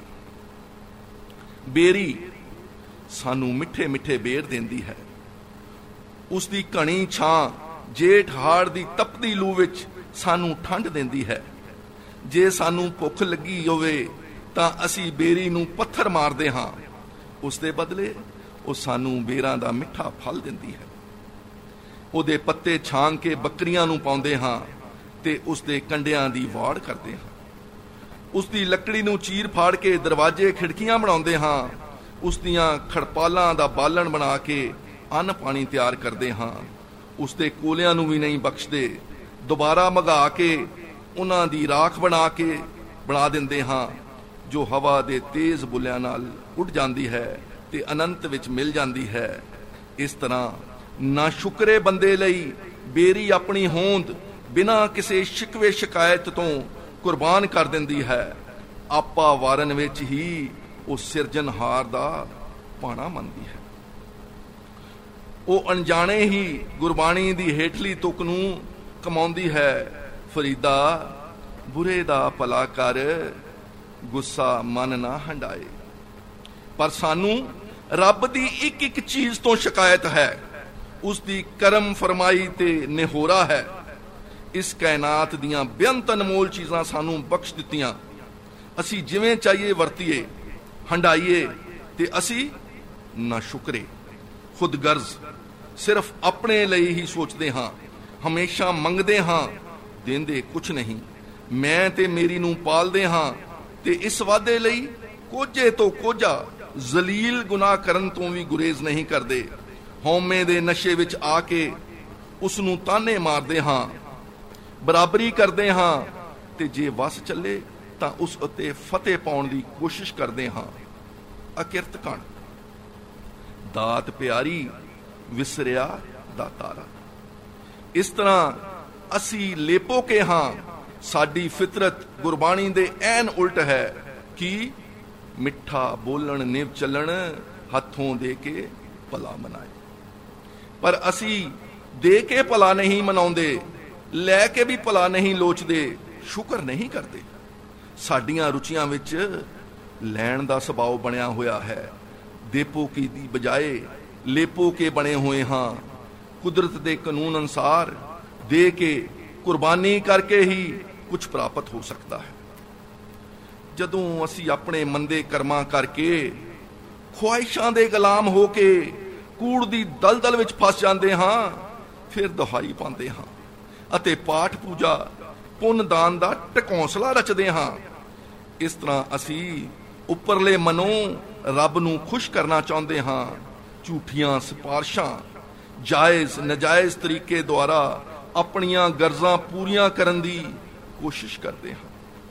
ਬੇਰੀ ਸਾਨੂੰ ਮਿੱਠੇ ਮਿੱਠੇ ਬੇਰ ਦਿੰਦੀ ਹੈ। ਉਸ ਦੀ ਘਣੀ ਛਾਂ ਜੇਠ ਹਾੜ ਦੀ ਤਪਦੀ ਲੂ ਵਿੱਚ ਸਾਨੂੰ ਠੰਡ ਦਿੰਦੀ ਹੈ। ਜੇ ਸਾਨੂੰ ਭੁੱਖ ਲੱਗੀ ਹੋਵੇ ਤਾਂ ਅਸੀਂ ਬੇਰੀ ਨੂੰ ਪੱਥਰ ਮਾਰਦੇ ਹਾਂ, ਉਸ ਦੇ ਬਦਲੇ ਉਹ ਸਾਨੂੰ ਬੇਰਾਂ ਦਾ ਮਿੱਠਾ ਫਲ ਦਿੰਦੀ ਹੈ। ਉਹਦੇ ਪੱਤੇ ਛਾਂਗ ਕੇ ਬੱਕਰੀਆਂ ਨੂੰ ਪਾਉਂਦੇ ਹਾਂ ਤੇ ਉਸ ਦੇ ਕੰਡਿਆਂ ਦੀ ਵਾੜ ਕਰਦੇ ਹਾਂ। ਉਸ ਦੀ ਲੱਕੜੀ ਨੂੰ ਚੀਰ ਫਾੜ ਕੇ ਦਰਵਾਜ਼ੇ ਖਿੜਕੀਆਂ ਬਣਾਉਂਦੇ ਹਾਂ। ਉਸ ਦੀਆਂ ਖੜਪਾਲਾਂ ਦਾ ਬਾਲਣ ਬਣਾ ਕੇ ਅੰਨ ਪਾਣੀ ਤਿਆਰ ਕਰਦੇ ਹਾਂ। ਉਸ ਦੇ ਕੋਲਿਆਂ ਨੂੰ ਵੀ ਨਹੀਂ ਬਖਸ਼ਦੇ, ਦੁਬਾਰਾ ਮਗਾ ਕੇ ਉਹਨਾਂ ਦੀ ਰਾਖ ਬਣਾ ਕੇ ਬਣਾ ਦਿੰਦੇ ਹਾਂ, ਜੋ ਹਵਾ ਦੇ ਤੇਜ਼ ਬੁੱਲਿਆਂ ਨਾਲ ਉੱਡ ਜਾਂਦੀ ਹੈ ਤੇ ਅਨੰਤ ਵਿੱਚ ਮਿਲ ਜਾਂਦੀ ਹੈ। ਇਸ ਤਰ੍ਹਾਂ ਨਾ ਸ਼ੁਕਰੇ ਬੰਦੇ ਲਈ ਬੇਰੀ ਆਪਣੀ ਹੋਂਦ ਬਿਨਾਂ ਕਿਸੇ ਸ਼ਿਕਵੇ ਸ਼ਿਕਾਇਤ ਤੋਂ ਕੁਰਬਾਨ ਕਰ ਦਿੰਦੀ ਹੈ। ਆਪਾ ਵਾਰਨ ਵਿੱਚ ਹੀ ਉਹ ਸਿਰਜਣਹਾਰ ਦਾ ਪਾਣਾ ਮੰਨਦੀ ਹੈ। ਉਹ ਅਣਜਾਣੇ ਹੀ ਗੁਰਬਾਣੀ ਦੀ ਹੇਠਲੀ ਤੁਕ ਨੂੰ ਕਮਾਉਂਦੀ ਹੈ। ਫਰੀਦਾ ਬੁਰੇ ਦਾ ਭਲਾ ਕਰ, ਗੁੱਸਾ ਮਨ ਨਾ ਹੰਡਾਏ। ਪਰ ਸਾਨੂੰ ਰੱਬ ਦੀ ਇੱਕ ਇੱਕ ਚੀਜ਼ ਤੋਂ ਸ਼ਿਕਾਇਤ ਹੈ, ਉਸ ਦੀ ਕਰਮ ਫਰਮਾਈ ਤੇ ਨਿਹੋਰਾ ਹੈ। ਇਸ ਕਾਇਨਾਤ ਦੀਆਂ ਬੇਅੰਤ ਅਨਮੋਲ ਚੀਜ਼ਾਂ ਸਾਨੂੰ ਬਖਸ਼ ਦਿੱਤੀਆਂ। ਅਸੀਂ ਜਿਵੇਂ ਚਾਹੀਏ ਵਰਤੀਏ, ਹੰਡਾਈਏ, ਤੇ ਅਸੀਂ ਨਾ ਸ਼ੁਕਰੇ, ਖੁਦਗਰਜ਼, ਸਿਰਫ ਆਪਣੇ ਲਈ ਹੀ ਸੋਚਦੇ ਹਾਂ, ਹਮੇਸ਼ਾ ਮੰਗਦੇ ਹਾਂ, ਦਿੰਦੇ ਕੁਛ ਨਹੀਂ। ਮੈਂ ਤੇ ਮੇਰੀ ਨੂੰ ਪਾਲਦੇ ਹਾਂ ਤੇ ਇਸ ਵਾਅਦੇ ਲਈ ਕੋਝੇ ਤੋਂ ਕੋਝਾ ਜ਼ਲੀਲ ਗੁਨਾਹ ਕਰਨ ਤੋਂ ਵੀ ਗੁਰੇਜ਼ ਨਹੀਂ ਕਰਦੇ। ਹਉਮੈ ਦੇ ਨਸ਼ੇ ਵਿੱਚ ਆ ਕੇ ਉਸ ਨੂੰ ਤਾਨੇ ਮਾਰਦੇ ਹਾਂ, ਬਰਾਬਰੀ ਕਰਦੇ ਹਾਂ, ਤੇ ਜੇ ਵਸ ਚੱਲੇ ਤਾਂ ਉਸ ਉੱਤੇ ਫਤਿਹ ਪਾਉਣ ਦੀ ਕੋਸ਼ਿਸ਼ ਕਰਦੇ ਹਾਂ। ਅਕਿਰਤ ਕਣ ਦਾਤ ਪਿਆਰੀ, ਵਿਸਰਿਆ ਦਾਤਾਰਾ। ਇਸ ਤਰ੍ਹਾਂ ਅਸੀਂ ਲੇਪੋ ਕੇ ਹਾਂ। ਸਾਡੀ ਫਿਤਰਤ ਗੁਰਬਾਣੀ ਦੇ ਐਨ ਉਲਟ ਹੈ ਕਿ ਮਿੱਠਾ ਬੋਲਣ, ਨਿਵ ਚੱਲਣ, ਹੱਥੋਂ ਦੇ ਕੇ ਭਲਾ ਮਨਾਏ। ਪਰ ਅਸੀਂ ਦੇ ਕੇ ਭਲਾ ਨਹੀਂ ਮਨਾਉਂਦੇ, ਲੈ ਕੇ ਵੀ ਭਲਾ ਨਹੀਂ ਲੋਚਦੇ, ਸ਼ੁਕਰ ਨਹੀਂ ਕਰਦੇ। ਸਾਡੀਆਂ ਰੁਚੀਆਂ ਵਿੱਚ ਲੈਣ ਦਾ ਸੁਭਾਅ ਬਣਿਆ ਹੋਇਆ ਹੈ। ਦੇਪੋ ਕੀ ਦੀ ਬਜਾਏ ਲੇਪੋ ਕੇ ਬਣੇ ਹੋਏ ਹਾਂ। ਕੁਦਰਤ ਦੇ ਕਾਨੂੰਨ ਅਨੁਸਾਰ ਦੇ ਕੇ, ਕੁਰਬਾਨੀ ਕਰਕੇ ਹੀ ਕੁਝ ਪ੍ਰਾਪਤ ਹੋ ਸਕਦਾ ਹੈ। ਜਦੋਂ ਅਸੀਂ ਆਪਣੇ ਮੰਦੇ ਕਰਮਾਂ ਕਰਕੇ, ਖੁਆਇਸ਼ਾਂ ਦੇ ਗੁਲਾਮ ਹੋ ਕੇ ਕੂੜ ਦੀ ਦਲਦਲ ਵਿੱਚ ਫਸ ਜਾਂਦੇ ਹਾਂ, ਫਿਰ ਦੁਹਾਈ ਪਾਉਂਦੇ ਹਾਂ ਅਤੇ ਪਾਠ ਪੂਜਾ ਪੁੰਨ ਦਾਨ ਦਾ ਟਕੌਂਸਲਾ ਰਚਦੇ ਹਾਂ। ਇਸ ਤਰ੍ਹਾਂ ਅਸੀਂ ਉੱਪਰਲੇ ਮਨੋਂ ਰੱਬ ਨੂੰ ਖੁਸ਼ ਕਰਨਾ ਚਾਹੁੰਦੇ ਹਾਂ। ਝੂਠੀਆਂ ਸਿਫਾਰਸ਼ਾਂ, ਜਾਇਜ਼ ਨਜਾਇਜ਼ ਤਰੀਕੇ ਦੁਆਰਾ ਆਪਣੀਆਂ ਗਰਜ਼ਾਂ ਪੂਰੀਆਂ ਕਰਨ ਦੀ ਕੋਸ਼ਿਸ਼ ਕਰਦੇ ਹਾਂ।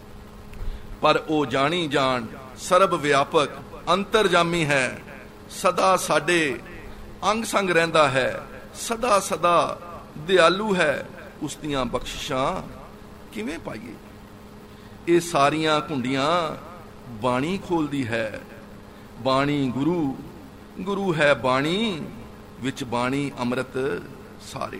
ਪਰ ਉਹ ਜਾਣੀ ਜਾਣ ਸਰਬ ਵਿਆਪਕ ਅੰਤਰਜਾਮੀ ਹੈ, ਸਦਾ ਸਾਡੇ ਅੰਗ ਸੰਗ ਰਹਿੰਦਾ ਹੈ, ਸਦਾ ਸਦਾ ਦਿਆਲੂ ਹੈ। ਉਸ ਦੀਆਂ ਬਖਸ਼ਿਸ਼ਾਂ ਕਿਵੇਂ ਪਾਈਏ? ਇਹ ਸਾਰੀਆਂ ਕੁੰਡੀਆਂ ਬਾਣੀ ਖੋਲਦੀ ਹੈ। ਬਾਣੀ ਗੁਰੂ, ਗੁਰੂ ਹੈ ਬਾਣੀ, ਵਿੱਚ ਬਾਣੀ ਅੰਮ੍ਰਿਤ ਸਾਰੇ।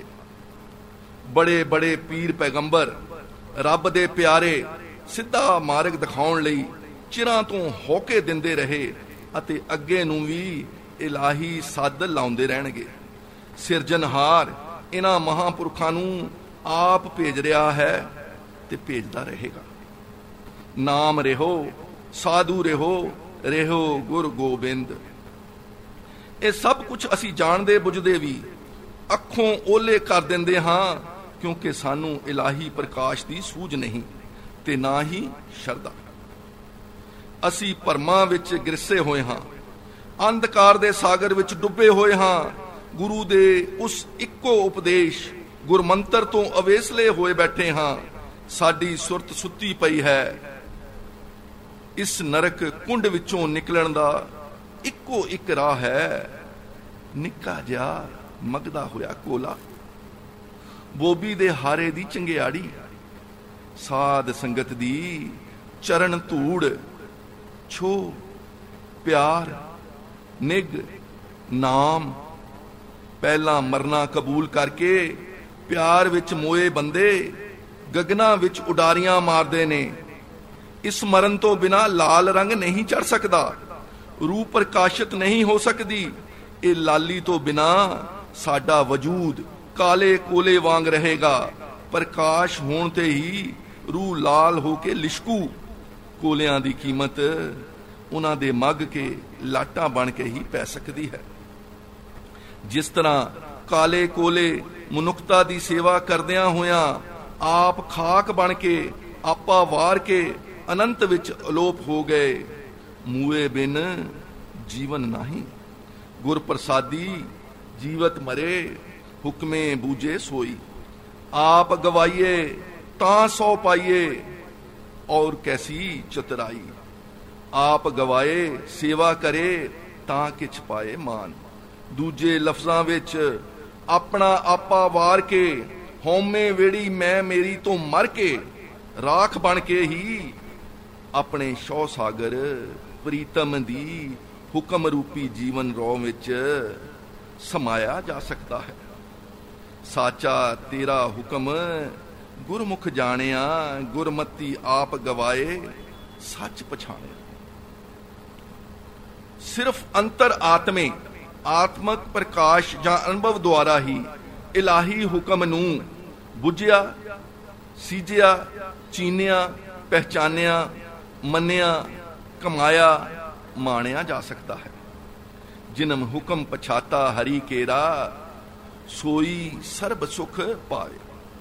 ਬੜੇ ਬੜੇ ਪੀਰ ਪੈਗੰਬਰ ਰੱਬ ਦੇ ਪਿਆਰੇ ਸਿੱਧਾ ਮਾਰਗ ਦਿਖਾਉਣ ਲਈ ਚਿਰਾਂ ਤੋਂ ਹੋਕੇ ਦਿੰਦੇ ਰਹੇ ਅਤੇ ਅੱਗੇ ਨੂੰ ਵੀ ਇਲਾਹੀ ਸੱਦ ਲਾਉਂਦੇ ਰਹਿਣਗੇ। ਸਿਰਜਣਹਾਰ ਇਹਨਾਂ ਮਹਾਂਪੁਰਖਾਂ ਨੂੰ ਆਪ ਭੇਜ ਰਿਹਾ ਹੈ ਤੇ ਭੇਜਦਾ ਰਹੇਗਾ। ਨਾਮ ਰਹੋ, ਸਾਧੂ ਰਹੋ, ਰਹੋ ਗੁਰ ਗੋਬਿੰਦ। ਇਹ ਸਭ ਕੁਝ ਅਸੀਂ ਜਾਣਦੇ ਬੁੱਝਦੇ ਵੀ ਅੱਖੋਂ ਓਲੇ ਕਰ ਦਿੰਦੇ ਹਾਂ, ਕਿਉਂਕਿ ਸਾਨੂੰ ਇਲਾਹੀ ਪ੍ਰਕਾਸ਼ ਦੀ ਸੂਝ ਨਹੀਂ ਤੇ ਨਾ ਹੀ ਸ਼ਰਧਾ। ਅਸੀਂ ਭਰਮਾਂ ਵਿੱਚ ਗਿਰਸੇ ਹੋਏ ਹਾਂ, ਅੰਧਕਾਰ ਦੇ ਸਾਗਰ ਵਿੱਚ ਡੁੱਬੇ ਹੋਏ ਹਾਂ। ਗੁਰੂ ਦੇ ਉਸ ਇੱਕੋ ਉਪਦੇਸ਼ ਗੁਰਮੰਤਰ ਤੋਂ ਅਵੇਸਲੇ ਹੋਏ ਬੈਠੇ ਹਾਂ। ਸਾਡੀ ਸੁਰਤ ਸੁੱਤੀ ਪਈ ਹੈ। ਇਸ ਨਰਕ ਕੁੰਡ ਵਿੱਚੋਂ ਨਿਕਲਣ ਦਾ ਇੱਕੋ ਇੱਕ ਰਾਹ ਹੈ, ਨਿੱਕਾ ਜਿਹਾ ਮਗਦਾ ਹੋਇਆ ਕੋਲਾ, ਬੋਬੀ ਦੇ ਹਾਰੇ ਦੀ ਚੰਗਿਆੜੀ, ਸਾਧ ਸੰਗਤ ਦੀ ਚਰਨ ਧੂੜ, ਛੋ ਪਿਆਰ ਨਿਗ ਨਾਮ। ਪਹਿਲਾਂ ਮਰਨਾ ਕਬੂਲ ਕਰਕੇ ਪਿਆਰ ਵਿੱਚ ਮੋਏ ਬੰਦੇ ਗਗਨਾਂ ਵਿੱਚ ਉਡਾਰੀਆਂ ਮਾਰਦੇ ਨੇ। ਇਸ ਮਰਨ ਤੋਂ ਬਿਨਾਂ ਲਾਲ ਰੰਗ ਨਹੀਂ ਚੜ ਸਕਦਾ, ਰੂਪ ਪ੍ਰਕਾਸ਼ਿਤ ਨਹੀਂ ਹੋ ਸਕਦੀ। ਇਹ ਲਾਲੀ ਤੋਂ ਬਿਨਾਂ ਸਾਡਾ ਵਜੂਦ ਕਾਲੇ ਕੋਲੇ ਵਾਂਗ ਰਹੇਗਾ। ਪ੍ਰਕਾਸ਼ ਹੋਣ ਤੇ ਹੀ ਰੂਹ ਲਾਲ ਹੋ ਕੇ ਲਿਸ਼ਕੂ। ਕੋਲਿਆਂ ਦੀ ਕੀਮਤ ਉਹਨਾਂ ਦੇ ਮੱਗ ਕੇ ਲਾਟਾਂ ਬਣ ਕੇ ਹੀ ਪੈ ਸਕਦੀ ਹੈ। ਜਿਸ ਤਰ੍ਹਾਂ ਕਾਲੇ ਕੋਲੇ ਮਨੁੱਖਤਾ ਦੀ ਸੇਵਾ ਕਰਦਿਆਂ ਹੋਇਆਂ ਆਪ ਖਾਕ ਬਣ ਕੇ ਆਪਾ ਵਾਰ ਕੇ ਅਨੰਤ ਵਿੱਚ ਅਲੋਪ ਹੋ ਗਏ। ਮੂਏ ਬਿਨ ਜੀਵਨ ਨਹੀਂ, ਗੁਰ ਪ੍ਰਸਾਦੀ ਜੀਵਤ ਮਰੇ, ਹੁਕਮੇ ਬੂਝੇ ਸੋਈ। ਆਪ ਗਵਾਈਏ ਤਾਂ ਸੋ ਪਾਈਏ, ਔਰ ਕੈਸੀ ਚਤਰਾਈ। ਆਪ ਗਵਾਏ ਸੇਵਾ ਕਰੇ ਤਾਂ ਕਿਛ ਪਾਏ ਮਾਨ। ਦੂਜੇ ਲਫ਼ਜ਼ਾਂ ਵਿੱਚ ਆਪਣਾ ਆਪਾ ਵਾਰ ਕੇ ਹਉਮੈ ਵੇੜੀ ਮੈਂ ਮੇਰੀ ਤੋਂ ਮਰ ਕੇ ਰਾਖ ਬਣ ਕੇ ਹੀ ਆਪਣੇ ਸ਼ੌ ਸਾਗਰ ਪ੍ਰੀਤਮ ਦੀ ਹੁਕਮ ਰੂਪੀ ਜੀਵਨ ਰੋਹ ਵਿੱਚ ਸਮਾਇਆ ਜਾ ਸਕਦਾ ਹੈ। ਸਾਚਾ ਤੇਰਾ ਹੁਕਮ ਗੁਰਮੁਖ ਜਾਣਿਆ, ਗੁਰਮਤੀ ਆਪ ਗਵਾਏ ਸੱਚ ਪਛਾਣਿਆ। ਸਿਰਫ ਅੰਤਰ ਆਤਮੇ ਆਤਮਕ ਪ੍ਰਕਾਸ਼ ਜਾਂ ਅਨੁਭਵ ਦੁਆਰਾ ਹੀ ਇਲਾਹੀ ਹੁਕਮ ਨੂੰ ਬੁੱਝਿਆ, ਸੀਜਿਆ, ਚੀਨਿਆ, ਪਹਿਚਾਨਿਆ, ਮੰਨਿਆ, ਕਮਾਇਆ, ਮਾਣਿਆ ਜਾ ਸਕਦਾ ਹੈ। ਜਿਨਮ ਹੁਕਮ ਪਛਾਤਾ ਹਰੀ ਕੇਰਾ, ਸੋਈ ਸਰਬ ਸੁਖ ਪਾਏ।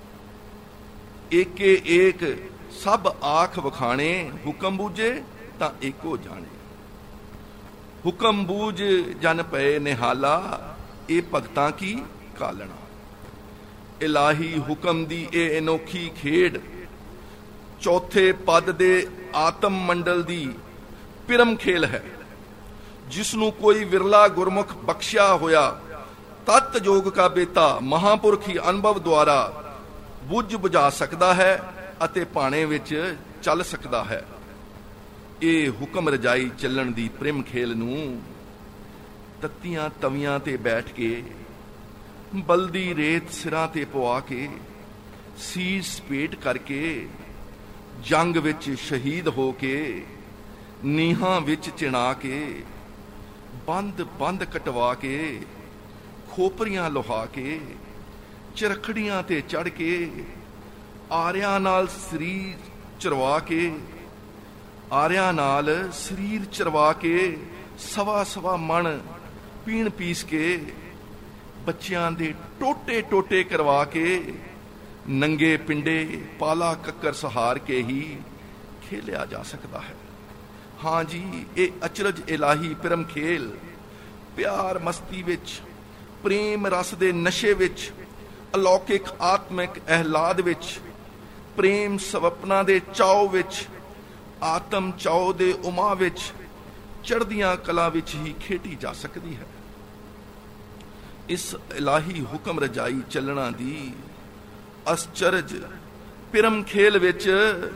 ਏਕੇ ਏਕ ਸਭ ਆਖ ਵਖਾਣੇ, ਹੁਕਮ ਬੂਝੇ ਤਾਂ ਏਕੋ ਜਾਣੇ। ਹੁਕਮ ਬੂਝ ਜਨ ਪਏ ਨਿਹਾਲਾ, ਇਹ ਭਗਤਾਂ ਕੀ ਕਾਲਣਾ। ਇਲਾਹੀ ਹੁਕਮ ਦੀ ਇਹ ਅਨੋਖੀ ਖੇਡ ਚੌਥੇ ਪਦ ਦੇ ਆਤਮ ਮੰਡਲ ਦੀ ਪਿਰਮ ਖੇਲ ਹੈ, ਜਿਸ ਨੂੰ ਕੋਈ ਵਿਰਲਾ ਗੁਰਮੁਖ ਬਖਸ਼ਿਆ ਹੋਇਆ ਤਤ ਜੋਗ ਕਾ ਬੇਤਾ ਮਹਾਪੁਰਖ ਹੀ ਅਨੁਭਵ ਦੁਆਰਾ ਬੁੱਝ ਬੁਝਾ ਸਕਦਾ ਹੈ ਅਤੇ ਭਾਣੇ ਵਿੱਚ ਚੱਲ ਸਕਦਾ ਹੈ। ਇਹ ਹੁਕਮ ਰਜਾਈ ਚੱਲਣ ਦੀ ਪ੍ਰੇਮ ਖੇਲ ਨੂੰ ਤੱਤੀਆਂ ਤਵੀਆਂ ਤੇ ਬੈਠ ਕੇ, ਬਲਦੀ ਰੇਤ ਸਿਰਾਂ ਤੇ ਪਵਾ ਕੇ, ਸੀਸ ਪੇਟ ਕਰਕੇ, ਜੰਗ ਵਿੱਚ ਸ਼ਹੀਦ ਹੋ ਕੇ, ਨੀਹਾਂ ਵਿੱਚ ਚਿਣਾ ਕੇ, ਬੰਦ ਬੰਦ ਕਟਵਾ ਕੇ, ਖੋਪਰੀਆਂ ਲੁਹਾ ਕੇ, ਚਰਖੜੀਆਂ ਤੇ ਚੜ ਕੇ, ਆਰਿਆਂ ਨਾਲ ਸਰੀਰ ਚਰਵਾ ਕੇ, ਆਰਿਆਂ ਨਾਲ ਸਰੀਰ ਚਰਵਾ ਕੇ, ਸਵਾ ਸਵਾ ਮਣ ਪੀਣ ਪੀਸ ਕੇ, ਬੱਚਿਆਂ ਦੇ ਟੋਟੇ ਟੋਟੇ ਕਰਵਾ ਕੇ, ਨੰਗੇ ਪਿੰਡੇ ਪਾਲਾ ਕੱਕਰ ਸਹਾਰ ਕੇ ਹੀ ਖੇਲਿਆ ਜਾ ਸਕਦਾ ਹੈ। ਹਾਂ ਜੀ, ਇਹ ਅਚਰਜ ਇਲਾਹੀ ਪਿਰਮ ਖੇਲ ਪਿਆਰ ਮਸਤੀ ਵਿੱਚ, ਪ੍ਰੇਮ ਰਸ ਦੇ ਨਸ਼ੇ ਵਿੱਚ, ਅਲੌਕਿਕ ਆਤਮਿਕ ਅਹਿਲਾਦ ਵਿੱਚ, ਪ੍ਰੇਮ ਸਵਪਨਾ ਦੇ ਚਾਉ ਵਿੱਚ, ਆਤਮ ਚਾਉ ਦੇ ਉਮਾ ਵਿੱਚ, ਚੜ੍ਹਦੀਆਂ ਕਲਾ ਵਿੱਚ ਹੀ ਖੇਡੀ ਜਾ ਸਕਦੀ ਹੈ। ਇਸ ਇਲਾਹੀ ਹੁਕਮ ਰਜਾਈ ਚੱਲਣਾ ਦੀ ਅਸਚਰਜ ਪਿਰਮ ਖੇਲ ਵਿੱਚ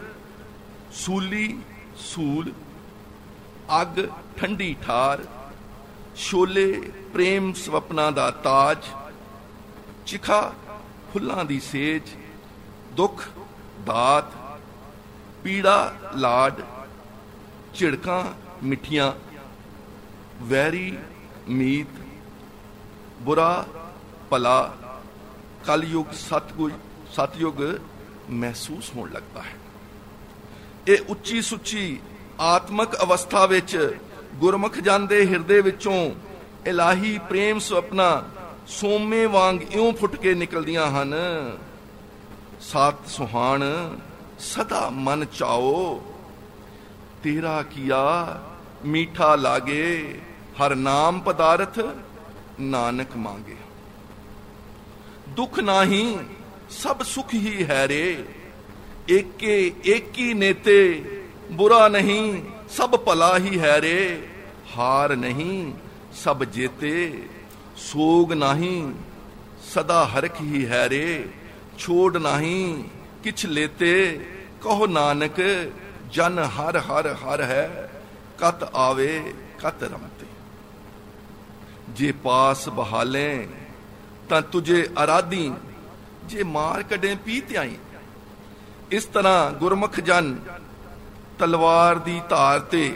ਸੂਲੀ ਸੂਲ, ਅੱਗ ਠੰਡੀ ਠਾਰ, ਸ਼ੋਲੇ ਪ੍ਰੇਮ ਸਵਪਨਾ ਦਾ ਤਾਜ, ਚਿਖਾ ਫੁੱਲਾਂ ਦੀ ਸੇਜ, ਦੁੱਖ ਦਾਤ, ਪੀੜਾ ਲਾਡ, ਝਿੜਕਾਂ ਮਿੱਠੀਆਂ, ਵੈਰੀ ਮੀਤ, ਬੁਰਾ ਭਲਾ, ਕਲਯੁਗ ਸਤਗੁਰ ਸਤਯੁਗ ਮਹਿਸੂਸ ਹੋਣ ਲੱਗਦਾ ਹੈ। ਇਹ ਉੱਚੀ ਸੁੱਚੀ ਆਤਮਕ ਅਵਸਥਾ ਵਿੱਚ ਗੁਰਮੁਖ ਜਨ ਦੇ ਹਿਰਦੇ ਵਿੱਚੋਂ ਇਲਾਹੀ ਪ੍ਰੇਮ ਸੁਪਨਾ ਸੋਮੇ ਵਾਂਗ ਇਉਂ ਫੁੱਟ ਕੇ ਨਿਕਲਦੀਆਂ ਹਨ। ਸਤ ਸੁਹਾਣ ਸਦਾ ਮਨ ਚਾਓ, ਤੇਰਾ ਕੀਆ ਮੀਠਾ ਲਾਗੇ, ਹਰ ਨਾਮ ਪਦਾਰਥ ਨਾਨਕ ਮੰਗੇ। ਦੁੱਖ ਨਾਹੀਂ ਸਭ ਸੁਖ ਹੀ ਹੈ ਰੇ, ਏਕੇ ਏਕੀ ਨੇਤੇ, ਬੁਰਾ ਨਹੀਂ ਸਭ ਭਲਾ ਹੀ ਹੈ ਰੇ, ਹਾਰ ਨਹੀਂ ਸਭ ਜੇਤੇ, ਸੋਗ ਨਹੀਂ ਸਦਾ ਹਰਖ ਹੀ ਹੈ ਰੇ, ਛੋੜ ਨਹੀਂ ਕਿਛ ਲੇਤੇ, ਕਹੋ ਨਾਨਕ ਜਨ ਹਰ ਹਰ ਹਰ ਹੈ, ਕਤ ਆਵੇ ਕਤ ਰਮਤੇ। ਜੇ ਪਾਸ ਬਹਾਲੇ ਤਾਂ ਤੁਝੇ ਅਰਾਧੀ, ਜੇ ਮਾਰ ਕੱਢੇ ਪੀ ਧਿਆਈ। ਇਸ ਤਰ੍ਹਾਂ ਗੁਰਮੁਖ ਜਨ ਤਲਵਾਰ ਦੀ ਧਾਰ ਤੇ,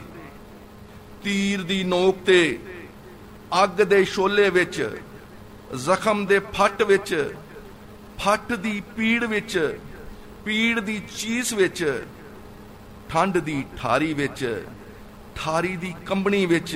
ਤੀਰ ਦੀ ਨੋਕ ਤੇ, ਅੱਗ ਦੇ ਸ਼ੋਲੇ ਵਿੱਚ, ਜ਼ਖਮ ਦੇ ਫੱਟ ਵਿੱਚ, ਫੱਟ ਦੀ ਪੀੜ ਵਿੱਚ, ਪੀੜ ਦੀ ਚੀਸ ਵਿੱਚ, ਠੰਡ ਦੀ ਠਾਰੀ ਵਿੱਚ, ਠਾਰੀ ਦੀ ਕੰਬਣੀ ਵਿੱਚ,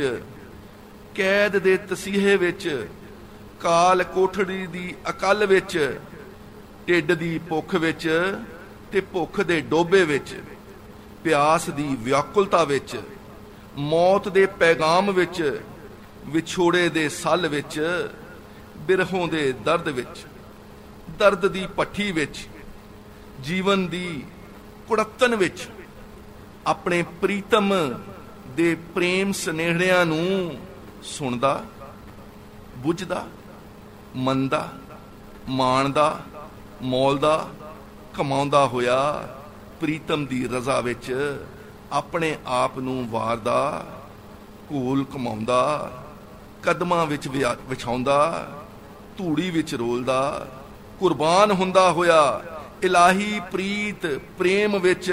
ਕੈਦ ਦੇ ਤਸੀਹੇ ਵਿੱਚ, ਕਾਲ ਕੋਠੜੀ ਦੀ ਅਕਲ ਵਿੱਚ, ਢਿੱਡ ਦੀ ਭੁੱਖ ਵਿੱਚ ਤੇ ਭੁੱਖ ਦੇ ਡੋਬੇ ਵਿੱਚ, ਪਿਆਸ ਦੀ ਵਿਆਕੁਲਤਾ ਵਿੱਚ, ਮੌਤ ਦੇ ਪੈਗਾਮ ਵਿੱਚ, ਵਿਛੋੜੇ ਦੇ ਸੱਲ ਵਿੱਚ, ਬਿਰਹੋਂ ਦੇ ਦਰਦ ਵਿੱਚ, ਦਰਦ ਦੀ ਭੱਠੀ ਵਿੱਚ, ਜੀਵਨ ਦੀ ਕੁੜੱਤਨ ਵਿੱਚ, ਆਪਣੇ ਪ੍ਰੀਤਮ ਦੇ ਪ੍ਰੇਮ ਸੁਨੇਹੜਿਆਂ ਨੂੰ ਸੁਣਦਾ, ਬੁੱਝਦਾ, ਮੰਨਦਾ, ਮਾਣਦਾ, ਮੌਲਦਾ, ਕਮਾਉਂਦਾ ਹੋਇਆ, ਪ੍ਰੀਤਮ ਦੀ ਰਜ਼ਾ ਵਿੱਚ ਆਪਣੇ ਆਪ ਨੂੰ ਵਾਰਦਾ, ਘੂਲ ਕਮਾਉਂਦਾ, ਕਦਮਾਂ ਵਿੱਚ ਵਿਛਾਉਂਦਾ, ਧੂੜੀ ਵਿੱਚ ਰੋਲਦਾ, ਕੁਰਬਾਨ ਹੁੰਦਾ ਹੋਇਆ, ਇਲਾਹੀ ਪ੍ਰੀਤ ਪ੍ਰੇਮ ਵਿੱਚ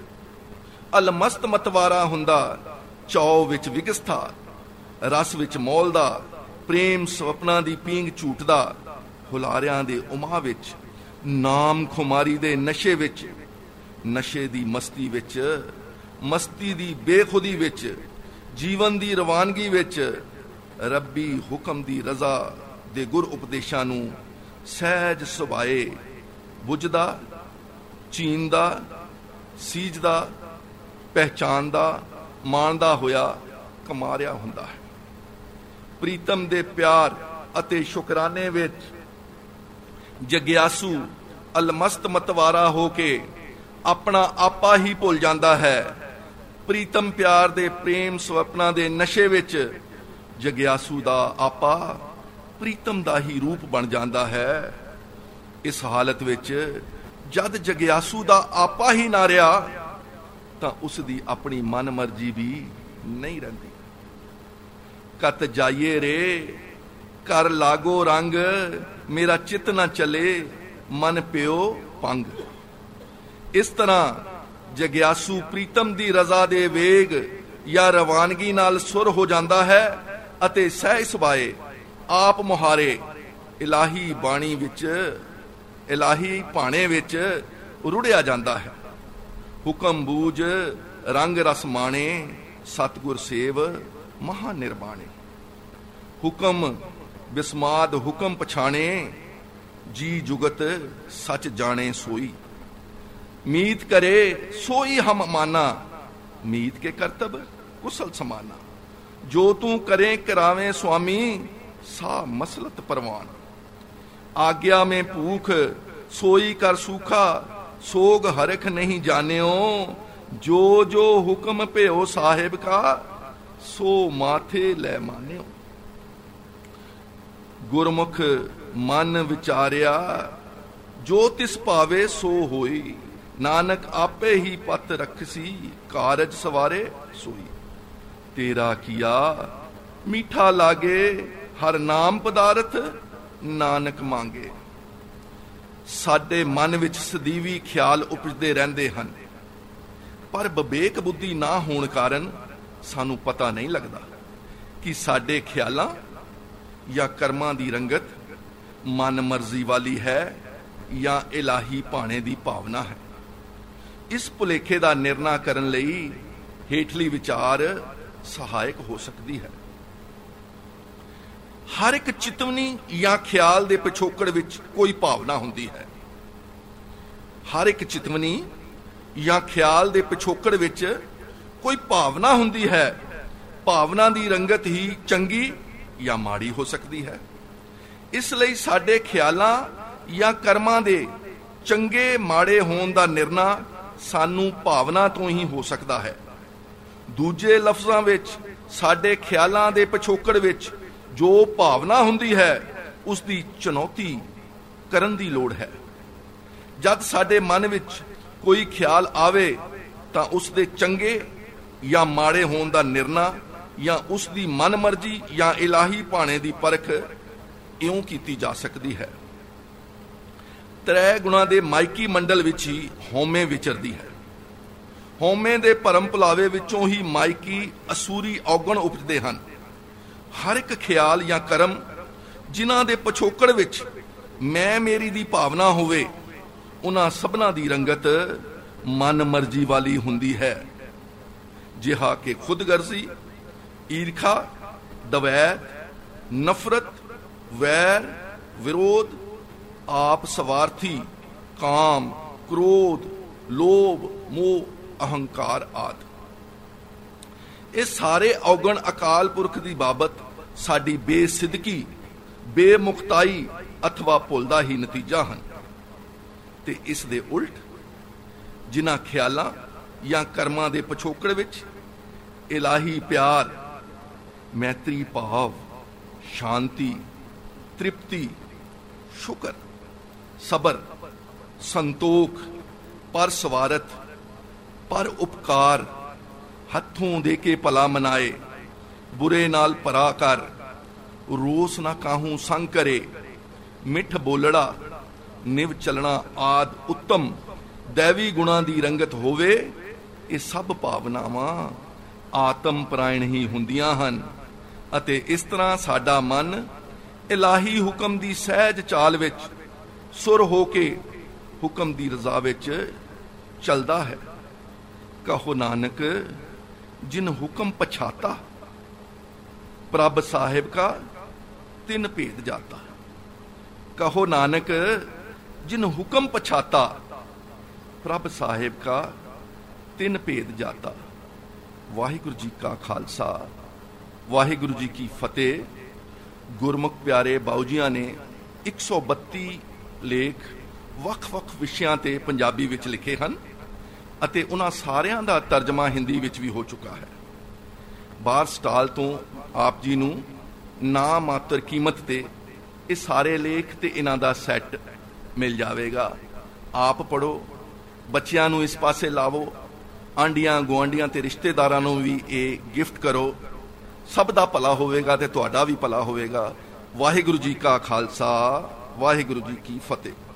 ਅਲਮਸਤ ਮਤਵਾਰਾ ਹੁੰਦਾ, ਚੌ ਵਿੱਚ ਵਿਗਸਥਾ, ਰਸ ਵਿੱਚ ਮੌਲਦਾ, ਪ੍ਰੇਮ ਸੁਪਨਾ ਦੀ ਪੀਂਗ ਝੂਟਦਾ, ਹੁਲਾਰਿਆਂ ਦੇ ਉਮਾ ਵਿੱਚ, ਨਾਮ ਖੁਮਾਰੀ ਦੇ ਨਸ਼ੇ ਵਿੱਚ, ਨਸ਼ੇ ਦੀ ਮਸਤੀ ਵਿੱਚ, ਮਸਤੀ ਦੀ ਬੇਖੁਦੀ ਵਿੱਚ, ਜੀਵਨ ਦੀ ਰਵਾਨਗੀ ਵਿੱਚ, ਰੱਬੀ ਹੁਕਮ ਦੀ ਰਜ਼ਾ ਦੇ ਗੁਰ ਉਪਦੇਸ਼ਾਂ ਨੂੰ ਸਹਿਜ ਸੁਭਾਏ ਬੁੱਝਦਾ, ਚੀਨਦਾ, ਸੀਜਦਾ, ਪਹਿਚਾਨਦਾ, ਮਾਣਦਾ ਹੋਇਆ ਕਮਾਰਿਆ ਹੁੰਦਾ ਹੈ। ਪ੍ਰੀਤਮ ਦੇ ਪਿਆਰ ਅਤੇ ਸ਼ੁਕਰਾਨੇ ਵਿੱਚ ਜਗਿਆਸੂ ਅਲਮਸਤ ਮਤਵਾਰਾ ਹੋ ਕੇ ਆਪਣਾ ਆਪਾ ਹੀ ਭੁੱਲ ਜਾਂਦਾ ਹੈ। ਪ੍ਰੀਤਮ ਪਿਆਰ ਦੇ ਪ੍ਰੇਮ ਸੁਪਨਾ ਦੇ ਨਸ਼ੇ ਵਿੱਚ ਜਗਿਆਸੂ ਦਾ ਆਪਾ ਪ੍ਰੀਤਮ ਦਾ ਹੀ ਰੂਪ ਬਣ ਜਾਂਦਾ ਹੈ। ਇਸ ਹਾਲਤ ਵਿੱਚ ਜਦ ਜਗਿਆਸੂ ਦਾ ਆਪਾ ਹੀ ਨਾ ਰਿਹਾ ਤਾਂ ਉਸ ਦੀ ਆਪਣੀ ਮਨ ਮਰਜ਼ੀ ਵੀ ਨਹੀਂ ਰਹਿੰਦੀ। ਕਤ ਜਾਈਏ ਰੇ ਕਰ ਲਾਗੋ ਰੰਗ, ਮੇਰਾ ਚਿੱਤ ਨਾ ਚੱਲੇ ਮਨ ਪਿਓ ਪੰਗ। ਇਸ ਤਰ੍ਹਾਂ ਜਗਿਆਸੂ ਪ੍ਰੀਤਮ ਦੀ ਰਜ਼ਾ ਦੇ ਵੇਗ ਜਾਂ ਰਵਾਨਗੀ ਨਾਲ ਸੁਰ ਹੋ ਜਾਂਦਾ ਹੈ ਅਤੇ ਸਹਿ ਸੁਭਾਏ ਆਪ ਮੁਹਾਰੇ ਇਲਾਹੀ ਬਾਣੀ ਵਿੱਚ, ਇਲਾਹੀ ਭਾਣੇ ਵਿੱਚ ਰੁੜਿਆ ਜਾਂਦਾ ਹੈ। ਹੁਕਮ ਬੂਝ ਰੰਗ ਰਸ ਮਾਣੇ, ਸਤਿਗੁਰ ਸੇਵ ਮਹਾ ਨਿਰਵਾਣੇ। ਹੁਕਮ ਬਿਸਮਾਦ ਹੁਕਮ ਪਛਾਣੇ, ਜੀ ਜੁਗਤ ਸਚ ਜਾਣੇ ਸੋਈ। मीत करे सोई हम माना, मीत के करतब कुशल समाना। जो तू करे करावे स्वामी, सा मसलत परवान। आज्ञा में भूख सोई कर सूखा, सोग हरख नहीं जान्यो। जो जो हुक्म प्यो साहिब का, सो माथे लै मान्यो। गुरमुख मन विचारिया, जो तिस पावे सो होई। नानक आपे ही पत रखसी, कारज सवारे सोई। तेरा किया मीठा लागे, हर नाम पदार्थ नानक मांगे। साडे मन विच सदीवी ख्याल उपजदे रहिंदे हन, पर विवेक बुद्धि ना होण कारण सानू पता नहीं लगदा कि साडे ख्यालां या कर्मां दी रंगत मन मर्जी वाली है या इलाही भाणे दी भावना है। इस भुलेखे का निर्णय करने लई हेठली विचार सहायक हो सकती है। हर एक चितवनी या ख्याल दे पिछोकड़ विच कोई भावना हुंदी है। हर एक चितवनी या ख्याल दे पिछोकड़ विच कोई भावना हुंदी है। भावना दी रंगत ही चंगी या माड़ी हो सकती है। इसलिए साडे ख्यालां या कर्मां दे चंगे माड़े होण दा निर्णय सानू भावना तो ही हो सकता है। दूजे लफ्जां विच साडे ख्यालां दे पिछोकड़ विच जो भावना हुंदी है, उसकी चुनौती करन दी लोड़ है। जद साडे मन विच कोई ख्याल आवे तां उसदे चंगे या माड़े होण दा निर्णय या उसकी मन मर्जी या इलाही भाणे दी परख इउं कीती जा सकती है। त्रै गुणा दे माइकी मंडल विच ही होमे विचरदी है। होमे दे भरम भुलावे विचों ही माइकी असूरी औगण उपजदे हन। हर एक ख्याल या कर्म जिन्हां दे पिछोकड़ विच मैं मेरी दी भावना होवे, उन्हां सबना दी रंगत मन मर्जी वाली हुंदी है। जिहा के खुदगर्जी, ईर्खा, दवैत, नफरत, वैर, विरोध, आप स्वार्थी, काम, क्रोध, लोभ, मोह, अहंकार आदि। ये सारे औगण अकाल पुरख की बाबत साडी बेसिदकी, बेमुखताई अथवा भुल दा ही नतीजा हैं। ते इस दे उल्ट जिन्हां ख्यालां या कर्मां दे पिछोकड़ विच इलाही प्यार, मैत्री भाव, शांति, तृप्ति, शुक्र, सबर, संतोख, पर सवारत, पर उपकार, हथों दे के भला मनाए, बुरे नाल भरा कर, रोस ना काहू संग करे, मिठ बोलड़ा, निव चलना आद उत्तम दैवी गुणा दी रंगत होवे। ये सब भावनावां आत्म परायण ही हुंदियां हन अते इस तरह साडा मन इलाही हुक्म दी सहज चाल विच सुर हो के हुक्म दी रजा विच चलदा है। कहो नानक जिन हुक्म पछाता, प्रभ साहिब का तिन भेद जाता। कहो नानक जिन हुक्म पछाता, प्रभ साहिब का तिन भेद जाता। वाहिगुरु जी का खालसा, वाहिगुरु जी की फतेह। गुरमुख प्यारे बाऊजियां ने एक सौ बत्ती लेख ਵੱਖ-ਵੱਖ विषयां ते पंजाबी विच लिखे हैं ਅਤੇ उन्हां सारियां दा तर्जमा हिंदी विच भी हो चुका है। बाहर स्टाल तो आप जी नूं ना मात्र कीमत ते ये सारे लेख ते इन्हां दा सैट मिल जाएगा। आप पढ़ो, बच्चियां नूं इस पासे लावो, आंडियां गुआंढियां ते रिश्तेदारां नूं भी ये गिफ्ट करो। सब दा भला होवेगा ते तुहाडा भी भला होवेगा। वाहिगुरु जी का खालसा, वाहिगुरु जी की फतेह।